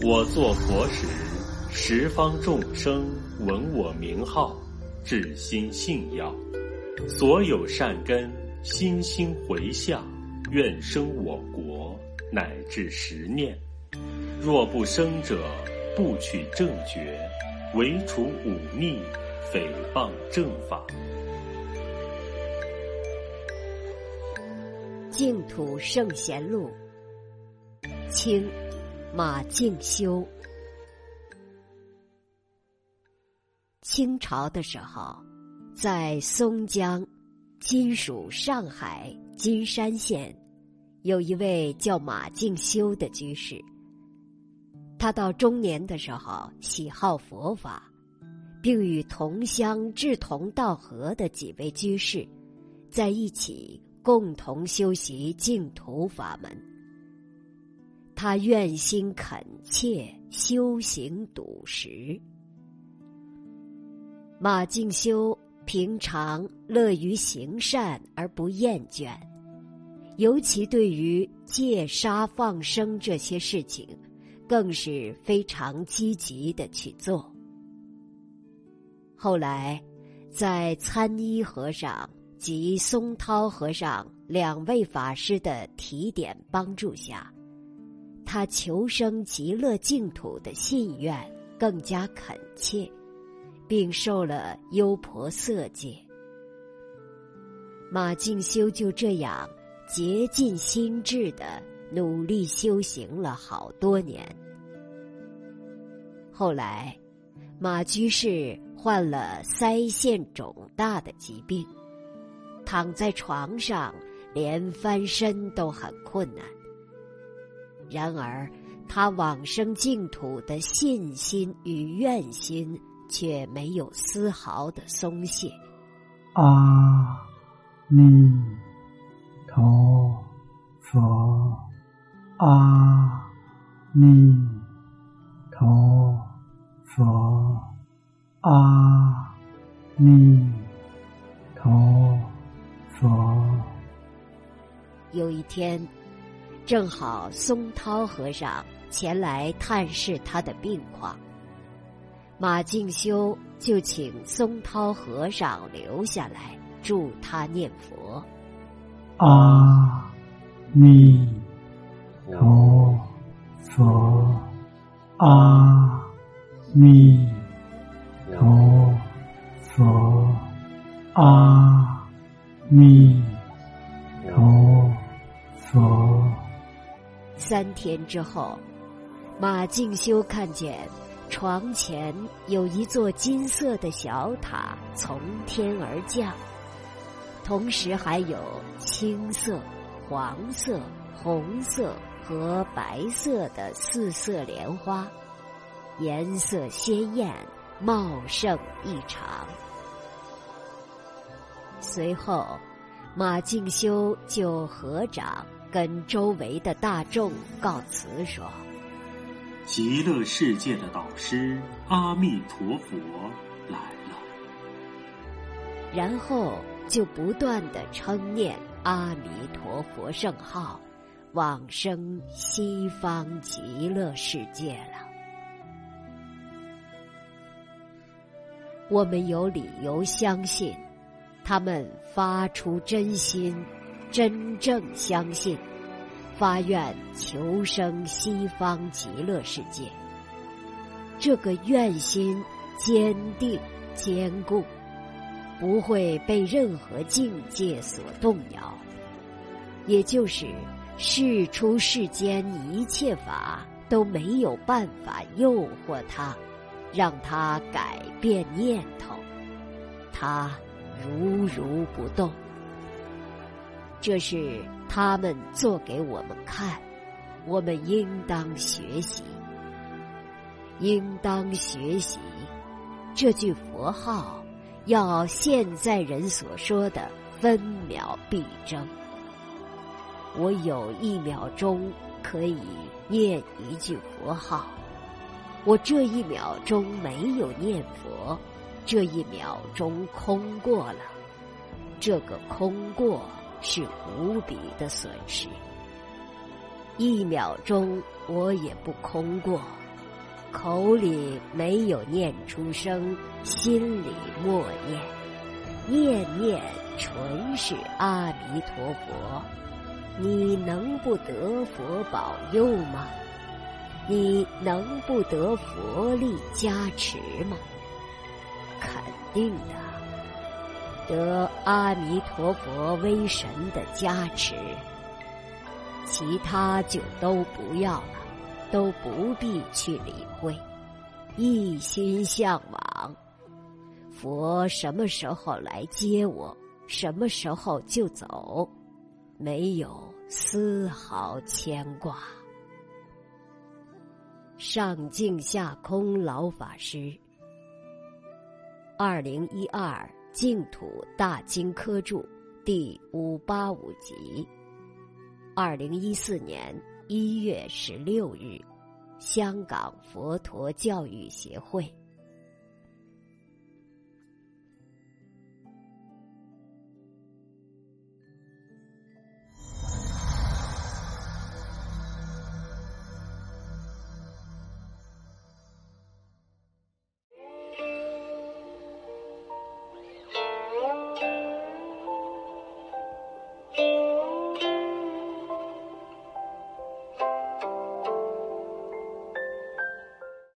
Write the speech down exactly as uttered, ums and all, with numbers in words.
我作佛时，十方众生闻我名号，至心信要，所有善根心心回向，愿生我国，乃至十念。若不生者，不取正觉，唯除忤逆，诽谤正法。 净土圣贤录，清马敬修。清朝的时候，在松江（今属上海金山县）有一位叫马敬修的居士。他到中年的时候喜好佛法，并与同乡志同道合的几位居士在一起共同修习净土法门。他愿心恳切，修行笃实。马敬修平常乐于行善而不厌倦，尤其对于戒杀放生这些事情更是非常积极地去做。后来在参一和尚及松涛和尚两位法师的提点帮助下，他求生极乐净土的信愿更加恳切，并受了优婆塞戒。马敬修就这样竭尽心智地努力修行了好多年。后来马居士患了腮腺肿大的疾病，躺在床上连翻身都很困难。然而他往生净土的信心与愿心却没有丝毫的松懈。 阿弥陀佛，阿弥陀佛，阿弥陀佛。 有一天，正好松涛和尚前来探视他的病况，马敬修就请松涛和尚留下来助他念佛。 阿弥陀佛，阿弥陀佛，阿弥陀佛。 三天之后，马敬修看见床前有一座金色的小塔从天而降，同时还有青色、黄色、红色和白色的四色莲花，颜色鲜艳，茂盛异常。随后马敬修就合掌跟周围的大众告辞说， 极乐世界的导师阿弥陀佛来了。 然后就不断地称念阿弥陀佛圣号，往生西方极乐世界了。我们有理由相信，他们发出真心，真正相信，发愿求生西方极乐世界。这个愿心坚定坚固，不会被任何境界所动摇，也就是世出世间一切法都没有办法诱惑他，让他改变念头，他如如不动。这是他们做给我们看，我们应当学习，应当学习这句佛号，要现在人所说的分秒必争。我有一秒钟可以念一句佛号，我这一秒钟没有念佛，这一秒钟空过了，这个空过是无比的损失。一秒钟我也不空过， 口里没有念出声，心里默念，念念纯是阿弥陀佛，你能不得佛保佑吗？你能不得佛力加持吗？肯定的，得阿弥陀佛威神的加持，其他就都不要了，都不必去理会，一心向往。佛什么时候来接我，什么时候就走，没有丝毫牵挂。上净下空老法师，二零一二净土大经科注第五八五集，二零一四年一月十六日，香港佛陀教育协会。